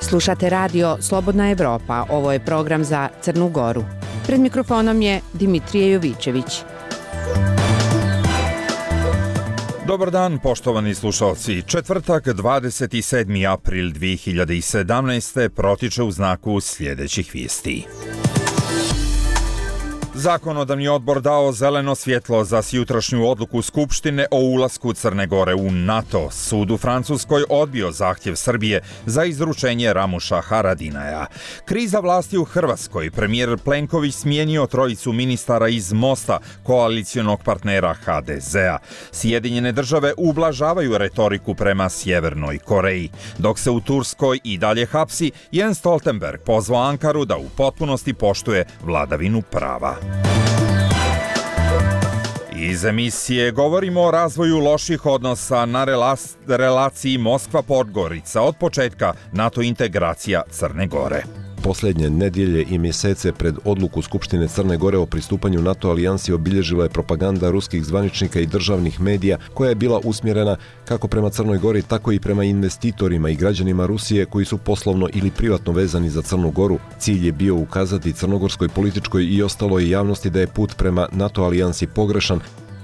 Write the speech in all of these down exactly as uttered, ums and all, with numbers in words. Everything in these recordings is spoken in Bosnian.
Slušate radio Slobodna Evropa, ovo je program za Crnu Goru. Pred mikrofonom je Dimitrije Jovićević. Dobar dan, poštovani slušalci. Četvrtak, dvadeset sedmi april dve hiljade sedamnaeste. protiče u znaku sljedećih vijesti. Zakonodavni odbor dao zeleno svjetlo za sjutrašnju odluku Skupštine o ulasku Crne Gore u NATO. Sud u Francuskoj odbio zahtjev Srbije za izručenje Ramuša Haradinaja. Kriza vlasti u Hrvatskoj. Premijer Plenković smijenio trojicu ministara iz Mosta, koalicionog partnera ha de zea. Sjedinjene države ublažavaju retoriku prema Sjevernoj Koreji. Dok se u Turskoj i dalje hapsi, Jens Stoltenberg pozvao Ankaru da u potpunosti poštuje vladavinu prava. Iz emisije govorimo o razvoju loših odnosa na relaciji Moskva-Podgorica od početka NATO integracija Crne Gore. Posljednje nedjelje i mjesece pred odluku Skupštine Crne Gore o pristupanju NATO alijansi obilježila je propaganda ruskih zvaničnika i državnih medija koja je bila usmjerena kako prema Crnoj Gori, tako i prema investitorima i građanima Rusije koji su poslovno ili privatno vezani za Crnu Goru. Cilj je bio ukazati crnogorskoj političkoj i ostaloj javnosti da je put prema NATO alijansi pogrešan.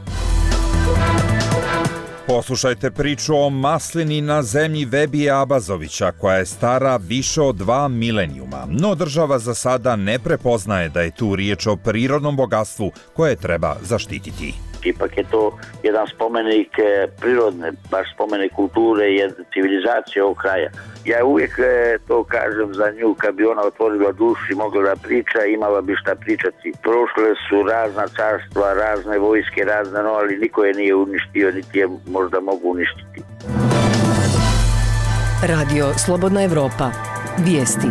Poslušajte priču o maslini na zemlji Vebije Abazovića, koja je stara više od dva milenijuma. No država za sada ne prepoznaje da je tu riječ o prirodnom bogatstvu koje treba zaštititi. Ipak je to jedan spomenik prirodne, baš spomenik kulture i civilizacije ovog kraja. Ja uvijek to kažem za nju, kad bi ona otvorila dušu i mogla da priča, imala bi šta pričati. Prošle su razna carstva, razne vojske, razne, no, ali niko je nije uništio, niti je možda mogu uništiti. Radio Slobodna Evropa. Vijesti.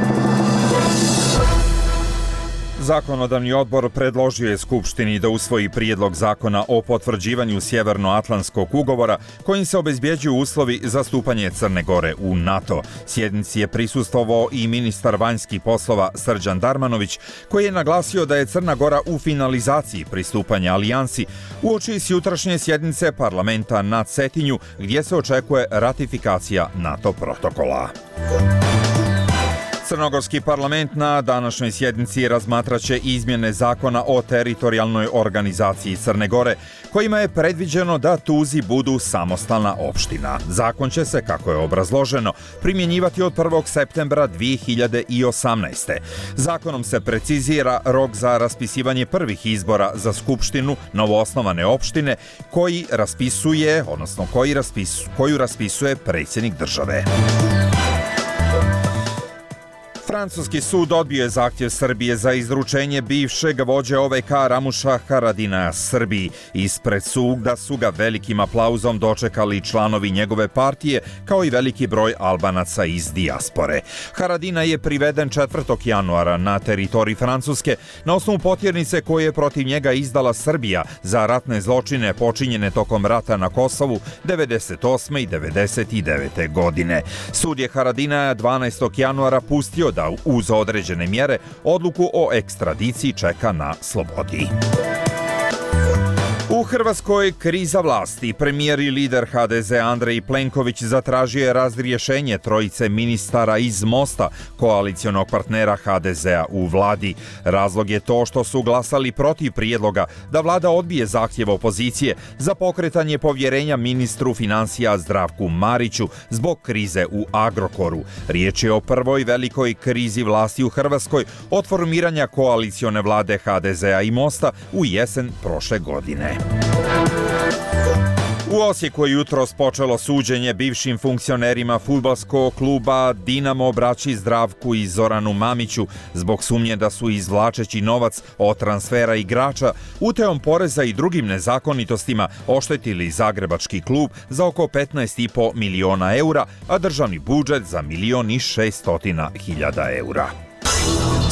Zakonodavni odbor predložio je Skupštini da usvoji prijedlog zakona o potvrđivanju Sjevernoatlantskog ugovora kojim se obezbjeđuju uslovi za stupanje Crne Gore u NATO. Sjednici je prisustvovao i ministar vanjskih poslova Srđan Darmanović, koji je naglasio da je Crna Gora u finalizaciji pristupanja alijansi uoči jutrašnje sjednice parlamenta na Cetinju, gdje se očekuje ratifikacija NATO protokola. Crnogorski parlament na današnjoj sjednici razmatraće izmjene zakona o teritorijalnoj organizaciji Crne Gore, kojima je predviđeno da Tuzi budu samostalna opština. Zakon će se, kako je obrazloženo, primjenjivati od prvog septembra dve hiljade osamnaeste. Zakonom se precizira rok za raspisivanje prvih izbora za skupštinu novoosnovane opštine koji raspisuje, odnosno koji raspis, koju raspisuje predsjednik države. Francuski sud odbio je zahtjev Srbije za izručenje bivšeg vođe O V K Ramuša Haradinaja Srbiji. Ispred suda su ga velikim aplauzom dočekali članovi njegove partije, kao i veliki broj Albanaca iz dijaspore. Haradinaj je priveden četvrtog januara na teritoriji Francuske na osnovu potjernice koje je protiv njega izdala Srbija za ratne zločine počinjene tokom rata na Kosovu devedeset osme i devedeset devete. godine. Sud je Haradinaja dvanaestog januara pustio da uz određene mjere odluku o ekstradiciji čeka na slobodi. U Hrvatskoj kriza vlasti. Premijer i lider ha de zea Andrej Plenković zatražio je razrješenje trojice ministara iz Mosta, koalicionog partnera ha de zea u vladi. Razlog je to što su glasali protiv prijedloga da vlada odbije zahtjev opozicije za pokretanje povjerenja ministru financija Zdravku Mariću zbog krize u Agrokoru. Riječ je o prvoj velikoj krizi vlasti u Hrvatskoj od formiranja koalicione vlade ha de zea i Mosta u jesen prošle godine. U Osijeku je jutros počelo suđenje bivšim funkcionerima fudbalskog kluba Dinamo braći Zdravku i Zoranu Mamiću zbog sumnje da su izvlačeći novac od transfera igrača, utajom poreza i drugim nezakonitostima oštetili zagrebački klub za oko petnaest i po miliona eura, a državni budžet za milion i šeststotina hiljada eura.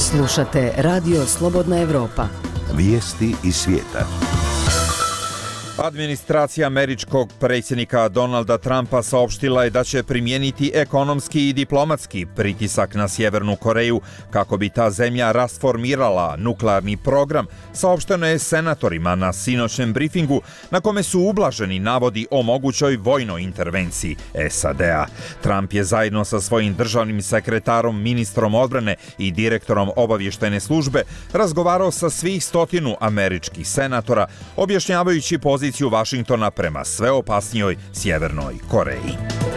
Slušate Radio Slobodna Evropa. Vijesti iz svijeta. Administracija američkog predsjednika Donalda Trumpa saopštila je da će primijeniti ekonomski i diplomatski pritisak na Sjevernu Koreju kako bi ta zemlja rasformirala nuklearni program, saopšteno je senatorima na sinoćnem brifingu na kome su ublaženi navodi o mogućoj vojnoj intervenciji S A D-a. Trump je zajedno sa svojim državnim sekretarom, ministrom odbrane i direktorom obavještajne službe razgovarao sa svih stotinu američkih senatora, objašnjavajući poziciju Vašingtona prema sve opasnijoj Sjevernoj Koreji.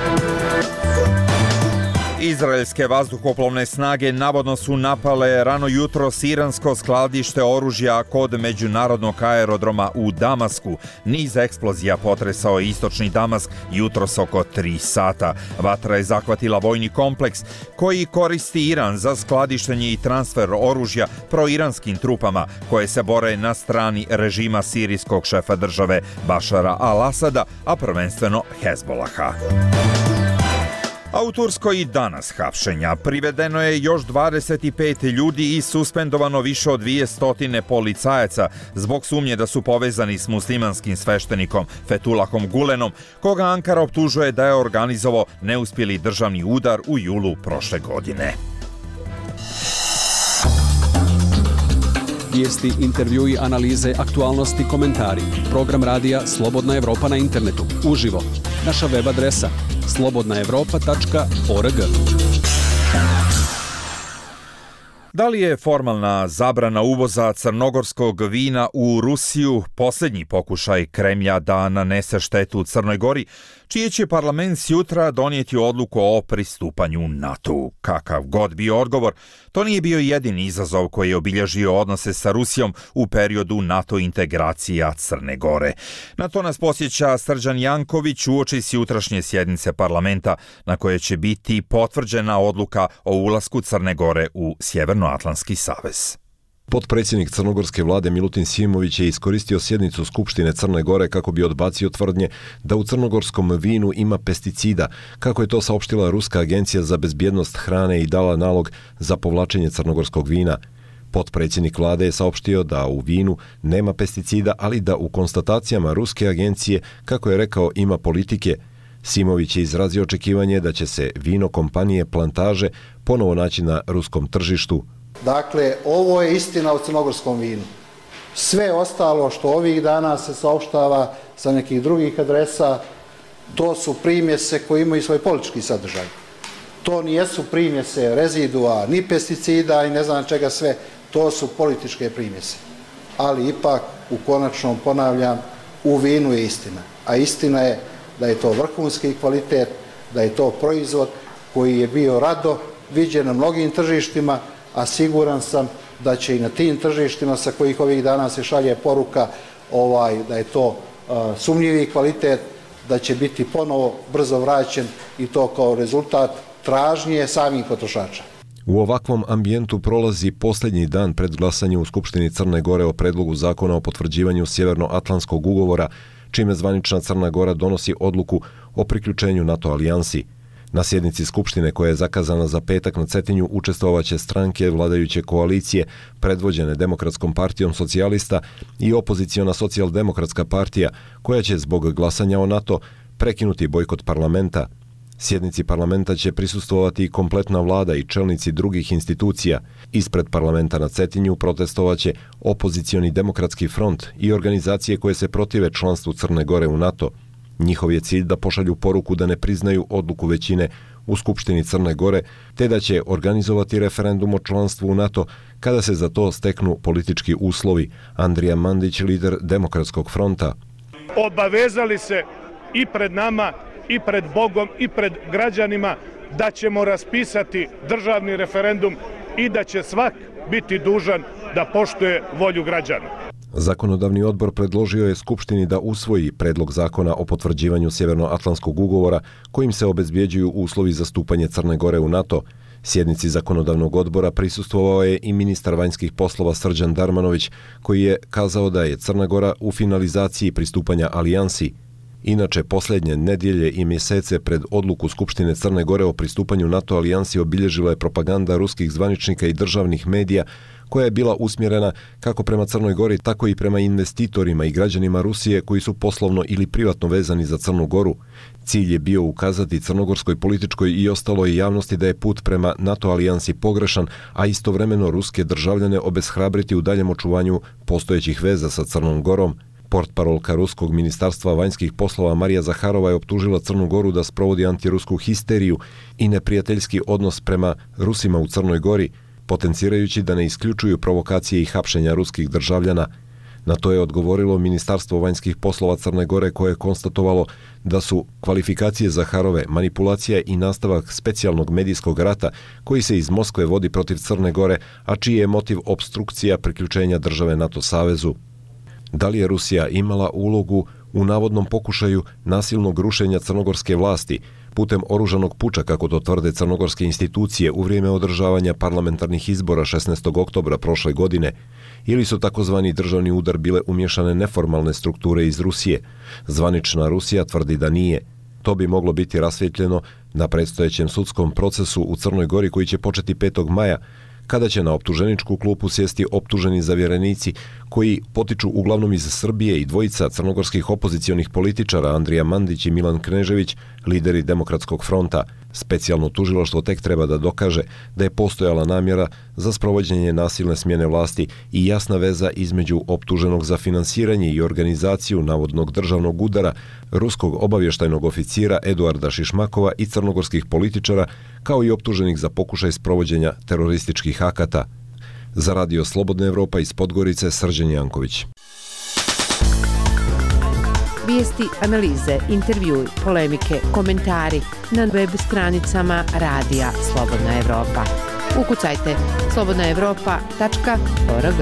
Izraelske vazduhoplovne snage navodno su napale rano jutros iransko skladište oružja kod međunarodnog aerodroma u Damasku. Niz eksplozija potresao je istočni Damask jutros oko tri sata. Vatra je zahvatila vojni kompleks koji koristi Iran za skladištenje i transfer oružja proiranskim trupama koje se bore na strani režima sirijskog šefa države Bašara al-Asada, a prvenstveno Hezbolaha. A u Turskoj i danas hapšenja. Privedeno je još dvadeset pet ljudi i suspendovano više od dvjesto policajaca zbog sumnje da su povezani s muslimanskim sveštenikom Fethulahom Gulenom, koga Ankara optužuje da je organizovao neuspjeli državni udar u julu prošle godine. Vijesti, intervjui, analize, aktualnosti, komentari. Program radija Slobodna Evropa na internetu. Uživo. Naša web adresa slobodna evropa tačka org. Da li je formalna zabrana uvoza crnogorskog vina u Rusiju posljednji pokušaj Kremlja da nanese štetu Crnoj Gori, čiji će parlament sjutra donijeti odluku o pristupanju NATO-u? Kakav god bio odgovor, to nije bio jedini izazov koji je obilježio odnose sa Rusijom u periodu NATO integracija Crne Gore. Na to nas posjeća Srđan Janković uoči sjutrašnje sjednice parlamenta na koje će biti potvrđena odluka o ulasku Crne Gore u Sjevernoatlantski savez. Potpredsjednik crnogorske vlade Milutin Simović je iskoristio sjednicu Skupštine Crne Gore kako bi odbacio tvrdnje da u crnogorskom vinu ima pesticida, kako je to saopštila Ruska agencija za bezbjednost hrane i dala nalog za povlačenje crnogorskog vina. Potpredsjednik vlade je saopštio da u vinu nema pesticida, ali da u konstatacijama Ruske agencije, kako je rekao, ima politike. Simović je izrazio očekivanje da će se vino kompanije Plantaže ponovo naći na ruskom tržištu. Dakle, ovo je istina o crnogorskom vinu. Sve ostalo što ovih dana se saopštava sa nekih drugih adresa, to su primjese koje imaju svoj politički sadržaj. To nijesu primjese rezidua, ni pesticida i ne znam čega sve, to su političke primjese. Ali ipak, u konačnom, ponavljam, u vinu je istina. A istina je da je to vrhunski kvalitet, da je to proizvod koji je bio rado viđen na mnogim tržištima, a siguran sam da će i na tim tržištima sa kojih ovih dana se šalje poruka ovaj, da je to uh, sumnjivi kvalitet, da će biti ponovo brzo vraćen i to kao rezultat tražnje samih potrošača. U ovakvom ambijentu prolazi posljednji dan pred glasanjem u Skupštini Crne Gore o predlogu zakona o potvrđivanju Sjevernoatlantskog ugovora, čime zvanična Crna Gora donosi odluku o priključenju NATO alijansi. Na sjednici Skupštine koja je zakazana za petak na Cetinju učestvovaće stranke vladajuće koalicije predvođene Demokratskom partijom socijalista i opoziciona socijaldemokratska partija koja će zbog glasanja o NATO prekinuti bojkot parlamenta. Sjednici parlamenta će prisustvovati i kompletna vlada i čelnici drugih institucija. Ispred parlamenta na Cetinju protestovaće opozicioni demokratski front i organizacije koje se protive članstvu Crne Gore u NATO. Njihov je cilj da pošalju poruku da ne priznaju odluku većine u Skupštini Crne Gore, te da će organizovati referendum o članstvu u NATO kada se za to steknu politički uslovi. Andrija Mandić, lider Demokratskog fronta. Obavezali se i pred nama, i pred Bogom, i pred građanima da ćemo raspisati državni referendum i da će svak biti dužan da poštuje volju građana. Zakonodavni odbor predložio je Skupštini da usvoji predlog zakona o potvrđivanju Sjevernoatlantskog ugovora kojim se obezbjeđuju uslovi za stupanje Crne Gore u NATO. Sjednici zakonodavnog odbora prisustvovao je i ministar vanjskih poslova Srđan Darmanović, koji je kazao da je Crna Gora u finalizaciji pristupanja alijansi. Inače, posljednje nedjelje i mjesece pred odluku Skupštine Crne Gore o pristupanju NATO alijansi obilježila je propaganda ruskih zvaničnika i državnih medija koja je bila usmjerena kako prema Crnoj Gori, tako i prema investitorima i građanima Rusije koji su poslovno ili privatno vezani za Crnu Goru. Cilj je bio ukazati crnogorskoj političkoj i ostaloj javnosti da je put prema NATO alijansi pogrešan, a istovremeno ruske državljane obeshrabriti u daljem očuvanju postojećih veza sa Crnom Gorom. Portparolka Ruskog ministarstva vanjskih poslova Marija Zaharova je optužila Crnu Goru da sprovodi antirusku histeriju i neprijateljski odnos prema Rusima u Crnoj Gori, potencirajući da ne isključuju provokacije i hapšenja ruskih državljana. Na to je odgovorilo Ministarstvo vanjskih poslova Crne Gore koje je konstatovalo da su kvalifikacije Zaharove manipulacija i nastavak specijalnog medijskog rata koji se iz Moskve vodi protiv Crne Gore, a čiji je motiv opstrukcija priključenja države NATO savezu. Da li je Rusija imala ulogu u navodnom pokušaju nasilnog rušenja crnogorske vlasti putem oružanog puča, kako to tvrde crnogorske institucije u vrijeme održavanja parlamentarnih izbora šesnaestog oktobra prošle godine, ili su takozvani državni udar bile umješane neformalne strukture iz Rusije? Zvanična Rusija tvrdi da nije. To bi moglo biti rasvjetljeno na predstojećem sudskom procesu u Crnoj Gori koji će početi petog maja, kada će na optuženičku klupu sjesti optuženi zavjerenici koji potiču uglavnom iz Srbije i dvojica crnogorskih opozicionih političara Andrija Mandić i Milan Knežević, lideri Demokratskog fronta. Specijalno tužilaštvo tek treba da dokaže da je postojala namjera za sprovođenje nasilne smjene vlasti i jasna veza između optuženog za finansiranje i organizaciju navodnog državnog udara, ruskog obavještajnog oficira Eduarda Šišmakova i crnogorskih političara, kao i optuženih za pokušaj sprovođenja terorističkih akata. Za Radio Slobodna Evropa iz Podgorice, Srđan Janković. Vijesti, analize, intervjui, polemike, komentari na web stranicama Radija Slobodna Evropa. Ukucajte slobodna evropa tačka org.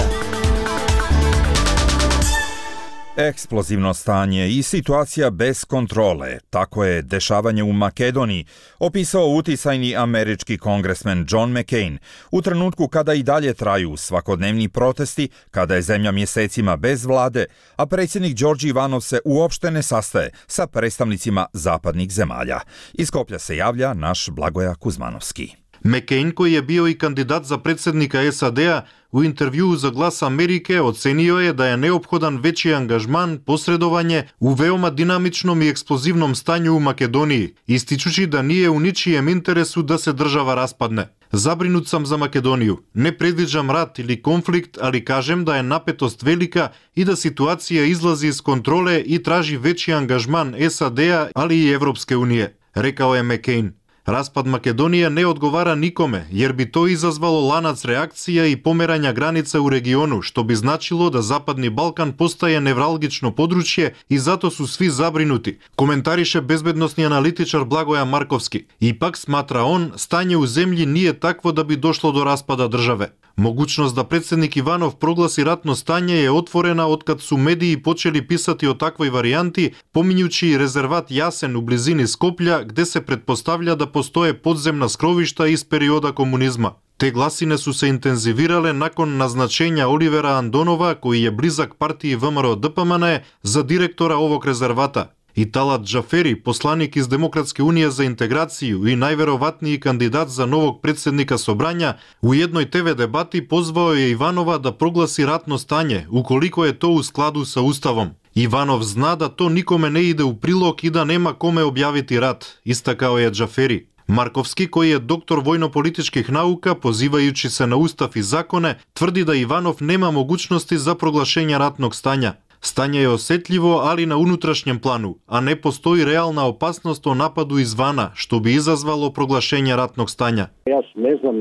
Eksplozivno stanje i situacija bez kontrole, tako je dešavanje u Makedoniji, opisao uticajni američki kongresmen John McCain u trenutku kada i dalje traju svakodnevni protesti, kada je zemlja mjesecima bez vlade, a predsjednik Đorđe Ivanov se uopšte ne sastaje sa predstavnicima zapadnih zemalja. Iz Skoplja se javlja naš Blagoja Kuzmanovski. McCain, koji je bio i kandidat za predsjednika S A D-a, u intervjuu za Glas Amerike ocenio je da je neophodan veći angažman, posredovanje u veoma dinamičnom i eksplozivnom stanju u Makedoniji, ističući da nije u ničijem interesu da se država raspadne. Zabrinut sam za Makedoniju. Ne predviđam rat ili konflikt, ali kažem da je napetost velika i da situacija izlazi iz kontrole i traži veći angažman S A D-a, ali i Evropske unije, rekao je McCain. Raspad Makedonije ne odgovara nikome, jer bi to izazvalo lanac reakcija i pomeranja granica u regionu, što bi značilo da Zapadni Balkan postaje nevralgično područje i zato su svi zabrinuti, komentariše bezbednosni analitičar Blagoja Markovski. Ipak, smatra on, stanje u zemlji nije takvo da bi došlo do raspada države. Mogućnost da predsjednik Ivanov proglasi ratno stanje je otvorena otkad su mediji počeli pisati o takvoj varijanti, pominjući rezervat Jasen u blizini Skoplja, gde se pretpostavlja da postoje podzemna skrovišta iz perioda komunizma. Te glasine su se intenzivirale nakon naznačenja Olivera Andonova, koji je blizak partiji V M R O D P M N, za direktora ovog rezervata. I Talat Džaferi, poslanik iz Demokratske unije za integraciju i najverovatniji kandidat za novog predsjednika Sobranja, u jednoj T V debati pozvao je Ivanova da proglasi ratno stanje, ukoliko je to u skladu sa Ustavom. Ivanov zna da to nikome ne ide u prilog i da nema kome objaviti rat, istakao je Džaferi. Markovski, koji je doktor vojno-političkih nauka, pozivajući se na Ustav i zakone, tvrdi da Ivanov nema mogućnosti za proglašenje ratnog stanja. Stanje je osjetljivo, ali na unutrašnjem planu, a ne postoji realna opasnost o napadu izvana, što bi izazvalo proglašenje ratnog stanja. Ja ne znam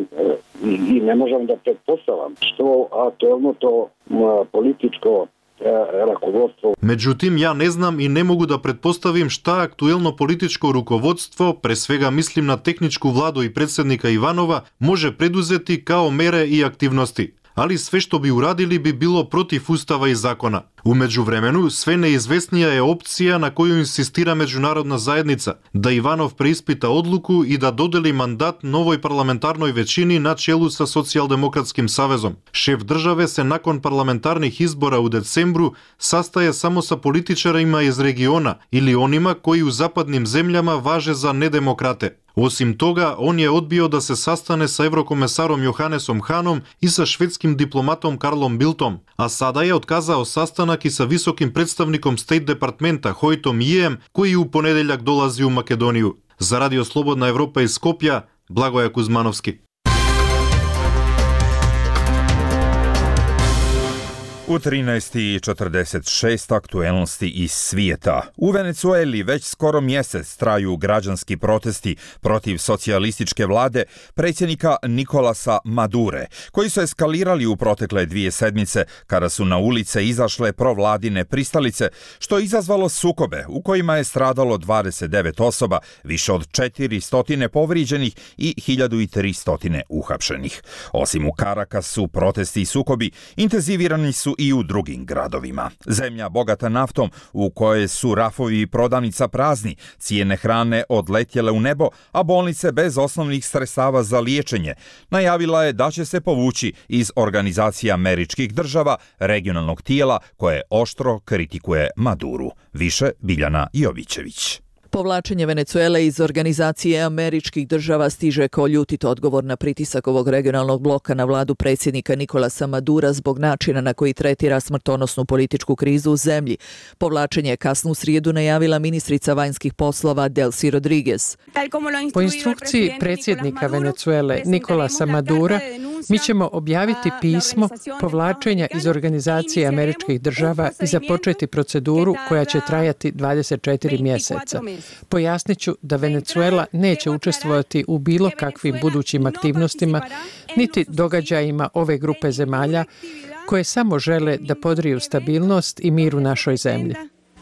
i ne možem da pretpostavljam što aktualno to političko rukovodstvo. Međutim, ja ne znam i ne mogu da pretpostavim šta aktuelno političko rukovodstvo, pre svega mislim na tehničku vladu i predsjednika Ivanova, može preduzeti kao mere i aktivnosti. ali sve što bi uradili bi bilo protiv ustava i zakona. U međuvremenu, sve neizvesnija je opcija na koju insistira međunarodna zajednica, da Ivanov preispita odluku i da dodeli mandat novoj parlamentarnoj većini na čelu sa Socijaldemokratskim savezom. Šef države se nakon parlamentarnih izbora u decembru sastaje samo sa političarima iz regiona ili onima koji u zapadnim zemljama važe za nedemokrate. Osim toga, on je odbio da se sastane sa evrokomesarom Johannesom Hanom i sa švedskim diplomatom Karlom Bildtom, a sada je otkazao sastanak i sa visokim predstavnikom State Departmenta Hojtom Ijem, koji u ponedeljak dolazi u Makedoniju. Za Radio Slobodna Evropa iz Skopja, Blagoja Kuzmanovski. U trinaest i četrdeset šest aktuelnosti iz svijeta. U Venecueli već skoro mjesec traju građanski protesti protiv socijalističke vlade predsjednika Nikolasa Madure, koji su eskalirali u protekle dvije sedmice kada su na ulice izašle provladine pristalice, što je izazvalo sukobe u kojima je stradalo dvadeset devet osoba, više od četiristo povrijeđenih i hiljadu tristo uhapšenih. Osim u Karakasu, protesti i sukobi intenzivirani su i u drugim gradovima. Zemlja bogata naftom, u kojoj su rafovi i prodavnica prazni, cijene hrane odletjele u nebo, a bolnice bez osnovnih sredstava za liječenje, najavila je da će se povući iz Organizacije američkih država, regionalnog tijela koje oštro kritikuje Maduru. Više Biljana Jovićević. Povlačenje Venecuele iz Organizacije američkih država stiže kao ljutit odgovor na pritisak ovog regionalnog bloka na vladu predsjednika Nikolasa Madura zbog načina na koji tretira smrtonosnu političku krizu u zemlji. Povlačenje je kasnu srijedu najavila ministrica vanjskih poslova Delcy Rodriguez. Po instrukciji predsjednika Venecuele Nikolasa Madura, mi ćemo objaviti pismo povlačenja iz Organizacije američkih država i započeti proceduru koja će trajati dvadeset četiri mjeseca. Pojasnit ću da Venecuela neće učestvovati u bilo kakvim budućim aktivnostima, niti događajima ove grupe zemalja koje samo žele da podriju stabilnost i mir u našoj zemlji.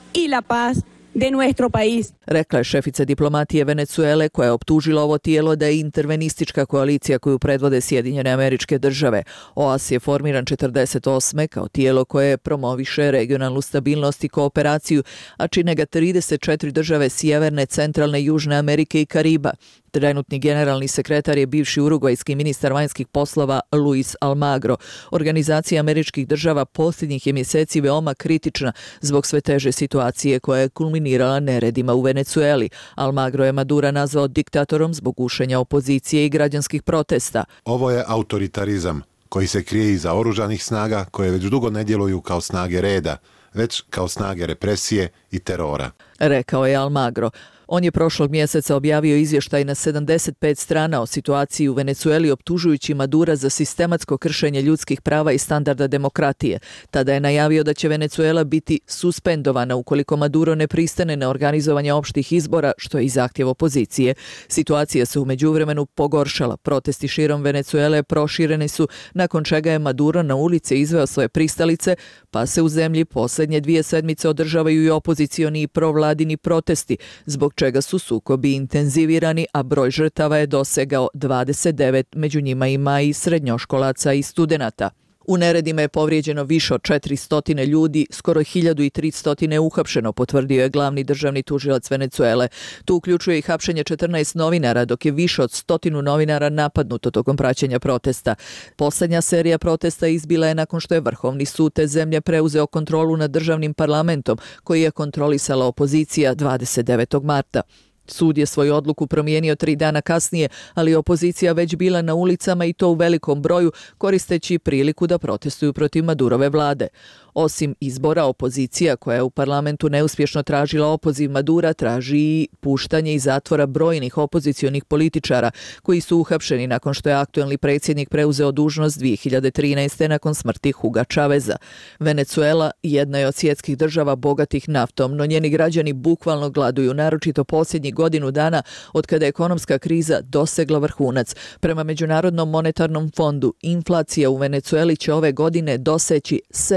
De nuestro país. Rekla je šefica diplomatije Venecuele, koja je optužila ovo tijelo da je intervenistička koalicija koju predvode Sjedinjene Američke Države. O A S je formiran četrdeset osme kao tijelo koje promoviše regionalnu stabilnost i kooperaciju, a čine ga trideset četiri države Sjeverne, Centralne, Južne Amerike i Kariba. Trenutni generalni sekretar je bivši urugvajski ministar vanjskih poslova Luis Almagro. Organizacija američkih država posljednjih je mjeseci veoma kritična zbog sve teže situacije koja je kulminirala neredima u Venecueli. Almagro je Madura nazvao diktatorom zbog gušenja opozicije i građanskih protesta. Ovo je autoritarizam koji se krije iza oružanih snaga koje već dugo ne djeluju kao snage reda, već kao snage represije i terora, rekao je Almagro. On je prošlog mjeseca objavio izvještaj na sedamdeset pet strana o situaciji u Venecueli, optužujući Madura za sistematsko kršenje ljudskih prava i standarda demokratije. Tada je najavio da će Venecuela biti suspendovana ukoliko Maduro ne pristane na organizovanje opštih izbora, što je i zahtjev opozicije. Situacija se u međuvremenu pogoršala. Protesti širom Venecuele prošireni su, nakon čega je Maduro na ulice izveo svoje pristalice, pa se u zemlji posljednje dvije sedmice održavaju i opozicioni i provladini protesti, zbog čega su sukobi intenzivirani, a broj žrtava je dosegao dvadeset devet, među njima ima i srednjoškolaca i studenata. U neredima je povrijeđeno više od četiristo ljudi, skoro hiljadu tristo je uhapšeno, potvrdio je glavni državni tužilac Venecuele. Tu uključuje i hapšenje četrnaest novinara, dok je više od stotinu novinara napadnuto tokom praćenja protesta. Poslednja serija protesta izbila je nakon što je Vrhovni sud te zemlje preuzeo kontrolu nad državnim parlamentom, koji je kontrolisala opozicija dvadeset devetog marta. Sud je svoju odluku promijenio tri dana kasnije, ali opozicija već bila na ulicama i to u velikom broju, koristeći priliku da protestuju protiv Madurove vlade. Osim izbora, opozicija koja je u parlamentu neuspješno tražila opoziv Madura traži i puštanje iz zatvora brojnih opozicionih političara koji su uhapšeni nakon što je aktuelni predsjednik preuzeo dužnost dvije hiljade trinaeste. nakon smrti Huga Chaveza. Venecuela jedna je od svjetskih država bogatih naftom, no njeni građani bukvalno gladuju, naročito posljednjih godinu dana od kada je ekonomska kriza dosegla vrhunac. Prema Međunarodnom monetarnom fondu, inflacija u Venecueli će ove godine doseći sedamsto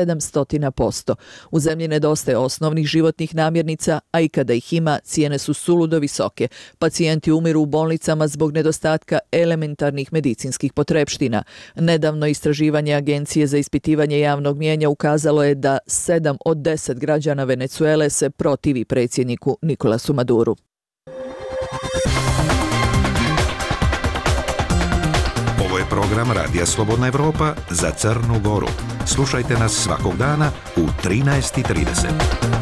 stotina posto. U zemlji nedostaje osnovnih životnih namirnica, a i kada ih ima, cijene su suludo visoke. Pacijenti umiru u bolnicama zbog nedostatka elementarnih medicinskih potrepština. Nedavno istraživanje Agencije za ispitivanje javnog mnijenja ukazalo je da sedam od deset građana Venecuele se protivi predsjedniku Nikolasu Maduru. Ovo je program Radija Slobodna Evropa za Crnu Goru. Slušajte nas svakog dana u trinaest i trideset.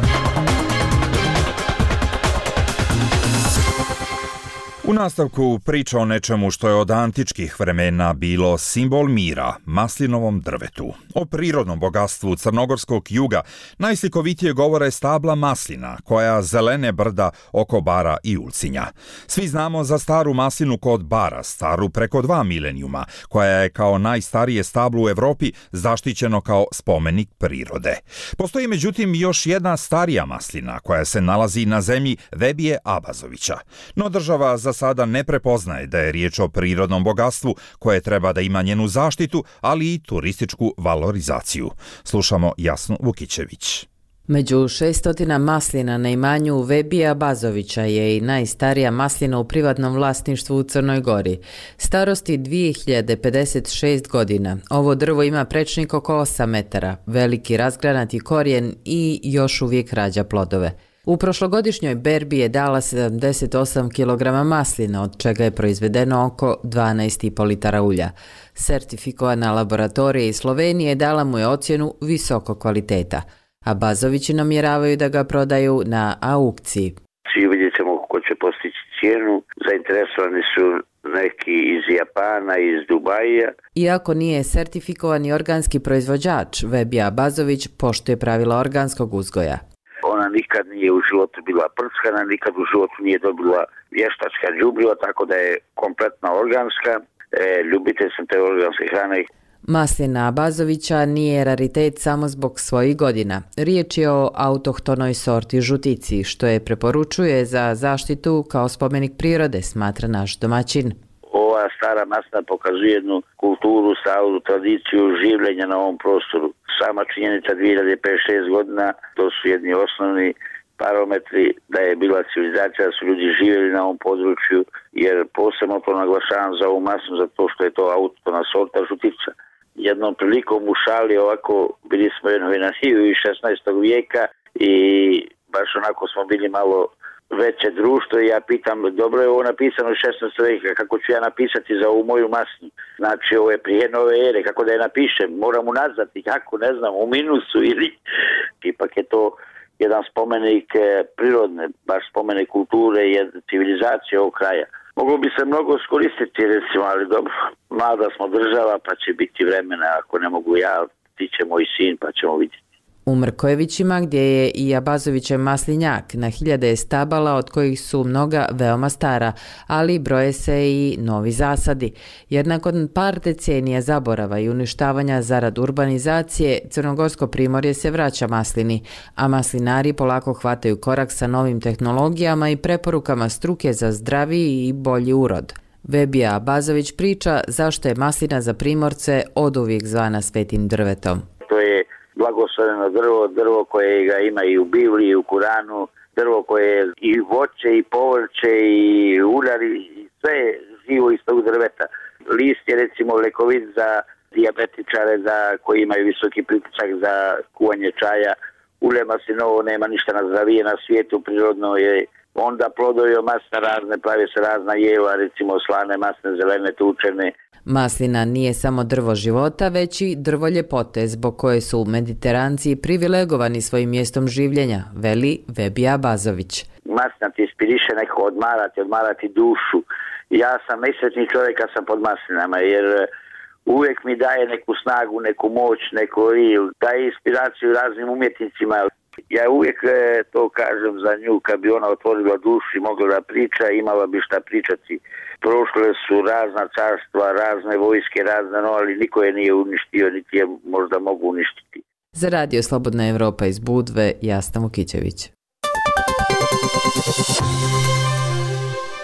U nastavku priča o nečemu što je od antičkih vremena bilo simbol mira, maslinovom drvetu. O prirodnom bogatstvu crnogorskog juga najslikovitije govore stabla maslina, koja zelene brda oko Bara i Ulcinja. Svi znamo za staru maslinu kod Bara, staru preko dva milenijuma, koja je kao najstarije stablo u Evropi zaštićeno kao spomenik prirode. Postoji međutim još jedna starija maslina koja se nalazi na zemlji Vebije Abazovića. No država za sada ne prepoznaje da je riječ o prirodnom bogatstvu koje treba da ima njenu zaštitu, ali i turističku valorizaciju. Slušamo Jasnu Vukićević. Među šeststotina maslina na imanju Vebija Bazovića je i najstarija maslina u privatnom vlasništvu u Crnoj Gori. Starosti dvije hiljade pedeset šest godina. Ovo drvo ima prečnik oko osam metara, veliki razgranati korijen i još uvijek rađa plodove. U prošlogodišnjoj berbi je dala sedamdeset osam kilograma maslina, od čega je proizvedeno oko dvanaest i po litara ulja. Sertifikovana laboratorija iz Slovenije dala mu je ocjenu visokog kvaliteta, a Bazovići namjeravaju da ga prodaju na aukciji. Svi vidjet ćemo ko će postići cijenu, zainteresovani su neki iz Japana, iz Dubaja. Iako nije sertifikovani organski proizvođač, Vebija Bazović poštuje pravila organskog uzgoja. Ona nikad nije u životu bila prskana, nikad u životu nije dobila vještačka đubriva, tako da je kompletna organska. E, ljubitelj sam te organske hrane. Maslina Bazovića nije raritet samo zbog svojih godina. Riječ je o autohtonoj sorti žutici, što je preporučuje za zaštitu kao spomenik prirode, smatra naš domaćin. Ova stara maslina pokazuje jednu kulturu, staru tradiciju življenja na ovom prostoru. Sama činjenica dvije hiljade pedeset šest godina, to su jedni osnovni parametri da je bila civilizacija, da su ljudi živjeli na ovom području, jer posebno to naglašavam za ovu maslinu, zato što je to autohtona sorta žutica. Jednom prilikom u šali ovako bili smo jedno iz šesnaestog vijeka i baš onako smo bili malo veće društvo i ja pitam, dobro je ovo napisano u šesnaestom vijeka, kako ću ja napisati za ovu moju maslinu? Znači ovo je prije nove ere, kako da je napišem? Moram unazvati, kako, ne znam, u minusu ili... Ipak je to jedan spomenik prirodne, baš spomenik kulture i civilizacije ovog kraja. Moglo bi se mnogo skoristiti, recimo, ali dobro, mlada smo država, pa će biti vremena, ako ne mogu ja, ti će moj sin, pa ćemo vidjeti. U Mrkojevićima, gdje je i Abazovićev maslinjak, na hiljade je stabala od kojih su mnoga veoma stara, ali broje se i novi zasadi. Jer nakon par decenija zaborava i uništavanja zarad urbanizacije, Crnogorsko primorje se vraća maslini, a maslinari polako hvataju korak sa novim tehnologijama i preporukama struke za zdraviji i bolji urod. Vebija Abazović priča zašto je maslina za primorce oduvijek zvana svetim drvetom. To je blagosloveno drvo, drvo koje ga ima i u Bibliji, i u Kuranu, drvo koje je i voće, i povrće, i uljari, i sve živo iz tog drveta. List je recimo lekovit za dijabetičare za, koji imaju visoki pritisak za kuvanje čaja. Ulje maslinovo nema ništa nazdravije na svijetu, prirodno je. Onda plodovi masne razne, pravi se razna jela, recimo slane, masne, zelene, tučene. Maslina nije samo drvo života, već i drvo ljepote, zbog koje su Mediteranci privilegovani svojim mjestom življenja, veli Vebija Bazović. Maslina ti inspiriše neko odmarati, odmarati dušu. Ja sam nesretni čovjek kad sam pod maslinama, jer uvijek mi daje neku snagu, neku moć, neku daje inspiraciju raznim umjetnicima. Ja uvijek to kažem za nju, kad bi ona otvorila dušu i mogla da priča, imala bi šta pričati. Prošle su razna carstva, razne vojske, razne, no, ali niko je nije uništio, niti je možda mogu uništiti. Za Radio Slobodna Evropa iz Budve, Jasna Vukićević.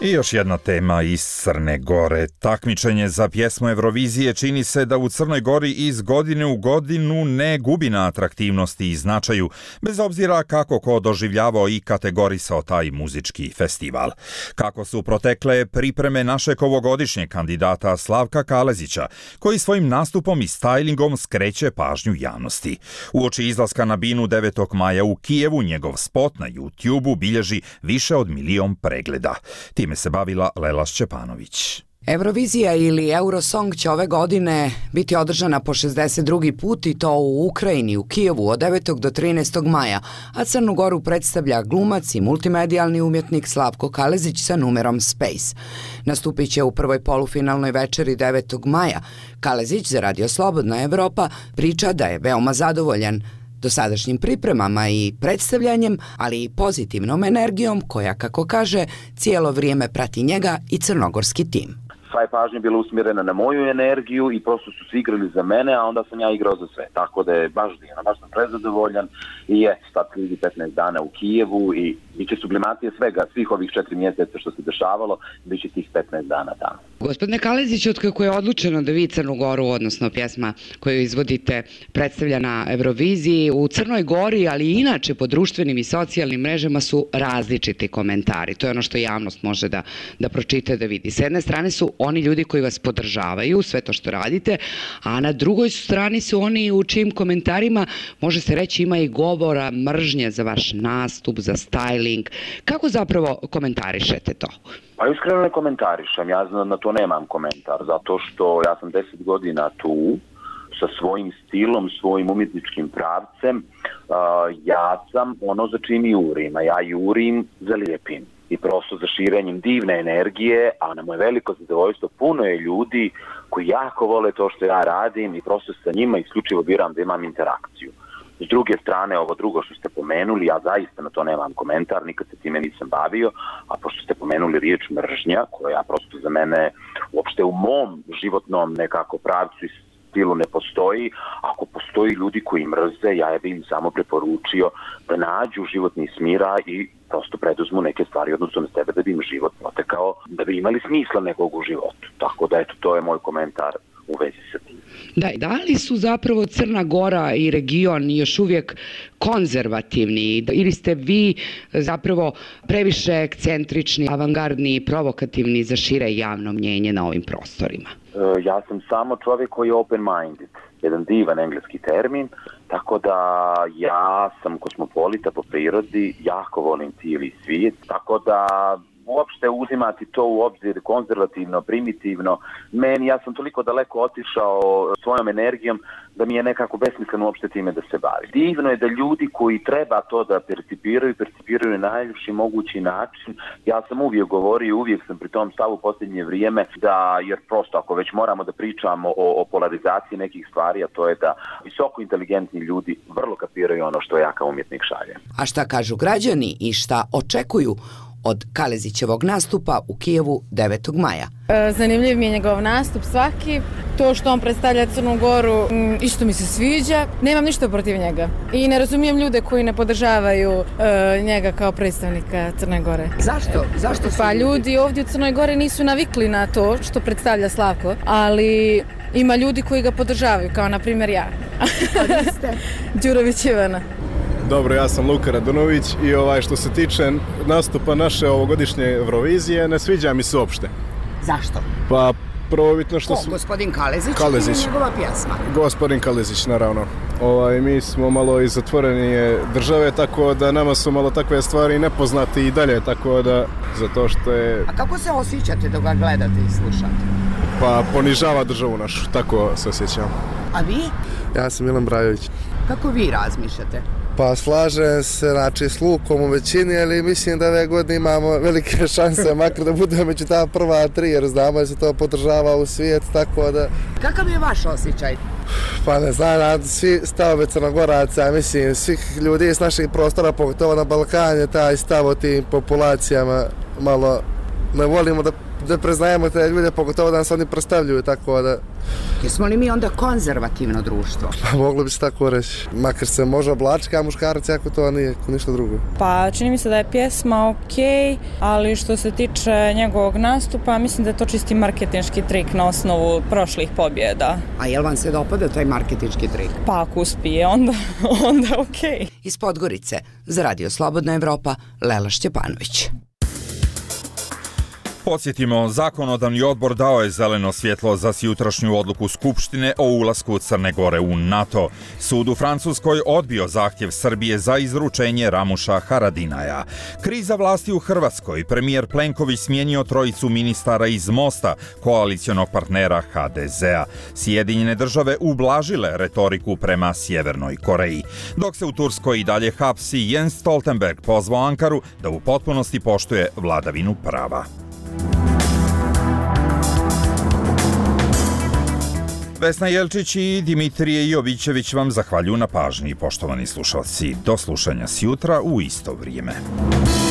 I još jedna tema iz Crne Gore. Takmičenje za pjesmu Eurovizije čini se da u Crnoj Gori iz godine u godinu ne gubi na atraktivnosti i značaju, bez obzira kako ko doživljavao i kategorisao taj muzički festival. Kako su protekle pripreme našeg ovogodišnjeg kandidata Slavka Kalezića, koji svojim nastupom i stajlingom skreće pažnju javnosti. Uoči izlaska na binu devetog maja u Kijevu, njegov spot na YouTubeu bilježi više od milion pregleda. Time se bavila Lela Šćepanović. Eurovizija ili Eurosong će ove godine biti održana po šezdeset drugi put i to u Ukrajini, u Kijevu od devetog do trinaestog maja, a Crnu Goru predstavlja glumac i multimedijalni umjetnik Slavko Kalezić sa numerom Space. Nastupit će u prvoj polufinalnoj večeri devetog maja. Kalezić za Radio Slobodna Evropa priča da je veoma zadovoljan dosadašnjim pripremama i predstavljanjem, ali i pozitivnom energijom koja, kako kaže, cijelo vrijeme prati njega i crnogorski tim. Sva je pažnja bila usmjerena na moju energiju i prosto su svi igrali za mene, a onda sam ja igrao za sve. Tako da je baš divno, baš sam prezadovoljan i je sad slidi petnaest dana u Kijevu i bit će sublimacija svega, svih ovih četiri mjeseca što se dešavalo, bit će tih petnaest dana tamo. Gospodine Kalezić, otkako je odlučeno da vi Crnu Goru, odnosno pjesma koju izvodite, predstavlja na Euroviziji, u Crnoj Gori, ali i inače po društvenim i socijalnim mrežama su različiti komentari. To je ono što javnost može da, da pročita, da vidi. S jedne strane su oni ljudi koji vas podržavaju, sve to što radite, a na drugoj strani su oni u čijim komentarima, može se reći, ima i govora mržnje za vaš nastup, za styling. Kako zapravo komentarišete to? Pa iskreno ne komentarišem, ja na to nemam komentar, zato što ja sam deset godina tu, sa svojim stilom, svojim umjetničkim pravcem, uh, ja sam ono za čim jurim, a ja jurim za lijepim i prosto za širenjem divne energije, a na moje veliko zadovoljstvo puno je ljudi koji jako vole to što ja radim i prosto sa njima isključivo biram da imam interakciju. S druge strane, ovo drugo što ste pomenuli, ja zaista na to nemam komentar, nikad se time nisam bavio, a pošto ste pomenuli riječ mržnja, koja prosto za mene uopšte u mom životnom nekako pravcu i stilu ne postoji, ako postoji ljudi koji mrze, ja bi im samo preporučio da nađu životni smira i prosto preduzmu neke stvari odnosno na sebe da bi im život protekao, da bi imali smisla nekog u životu. Tako da eto, to je moj komentar u vezi sa tim. Da, da li su zapravo Crna Gora i region još uvijek konzervativni ili ste vi zapravo previše ekscentrični, avangardni i provokativni za šire javno mnjenje na ovim prostorima? E, ja sam samo čovjek koji je open-minded, jedan divan engleski termin, tako da ja sam kosmopolita po prirodi, jako volim cijeli svijet, tako da uopšte uzimati to u obzir konzervativno, primitivno. Meni, ja sam toliko daleko otišao svojom energijom da mi je nekako besmisleno uopšte time da se bavi. Divno je da ljudi koji treba to da percipiraju, percipiraju na najljepši mogući način. Ja sam uvijek govorio, uvijek sam pri tom stavu u posljednje vrijeme da, jer prosto ako već moramo da pričamo o, o polarizaciji nekih stvari, a to je da visoko inteligentni ljudi vrlo kapiraju ono što ja kao umjetnik šaljem. A šta kažu građani i šta očekuju od Kalezićevog nastupa u Kijevu devetog maja? Zanimljiv mi je njegov nastup svaki. To što on predstavlja Crnu Goru isto mi se sviđa. Nemam ništa protiv njega. I ne razumijem ljude koji ne podržavaju uh, njega kao predstavnika Crne Gore. Zašto? Zašto pa ljudi ovdje u Crnoj Gori nisu navikli na to što predstavlja Slavko, ali ima ljudi koji ga podržavaju, kao na primjer ja. A vi ste? Đurović Ivana. Dobro, ja sam Luka Radunović i ovaj što se tiče nastupa naše ovogodišnje Eurovizije, ne sviđa mi se uopšte. Zašto? Pa prvobitno što su... Ko, gospodin Kalezić? Kalezić. Ili njegova pjesma? Gospodin Kalezić, naravno. Ovaj, mi smo malo i zatvorenije države, tako da nama su malo takve stvari nepoznati i dalje, tako da zato što je... A kako se osjećate dok ga gledate i slušate? Pa ponižava državu našu, tako se osjećam. A vi? Ja sam Milan Brajović. Kako vi razmišljate? Pa slažem se, znači, s Lukom u većini, ali mislim da ove godine imamo velike šanse, makar da budemo među ta prva tri, jer znamo da se to podržava u svijet, tako da... Kakav je vaš osjećaj? Pa ne znam, svi stavovi Crnogoraca, mislim, svih ljudi iz naših prostora, pogotovo na Balkanje, taj stav o tim populacijama, malo ne volimo da da preznajemo te ljude, pogotovo da nas oni predstavljuju, tako da... Jesmo li mi onda konzervativno društvo? Pa moglo bi se tako reći. Makar se može oblačiti, a muškarac jako to nije ništa drugo. Pa čini mi se da je pjesma okej, ali što se tiče njegovog nastupa, mislim da je to čisti marketinški trik na osnovu prošlih pobjeda. A jel vam se dopada taj marketinški trik? Pa ako uspije, onda, onda okej. Iz Podgorice, za Radio Slobodna Evropa, Lela Šćepanović. Podsjetimo, zakonodavni odbor dao je zeleno svjetlo za sjutrašnju odluku Skupštine o ulasku Crne Gore u NATO. Sud u Francuskoj odbio zahtjev Srbije za izručenje Ramuša Haradinaja. Kriza vlasti u Hrvatskoj. Premijer Plenković smijenio trojicu ministara iz Mosta, koalicionog partnera ha de zea. Sjedinjene države ublažile retoriku prema Sjevernoj Koreji. Dok se u Turskoj i dalje hapsi, Jens Stoltenberg pozvao Ankaru da u potpunosti poštuje vladavinu prava. Vesna Jelčić i Dimitrije Jovićević vam zahvaljuju na pažnji, poštovani slušalci. Do slušanja sjutra u isto vrijeme.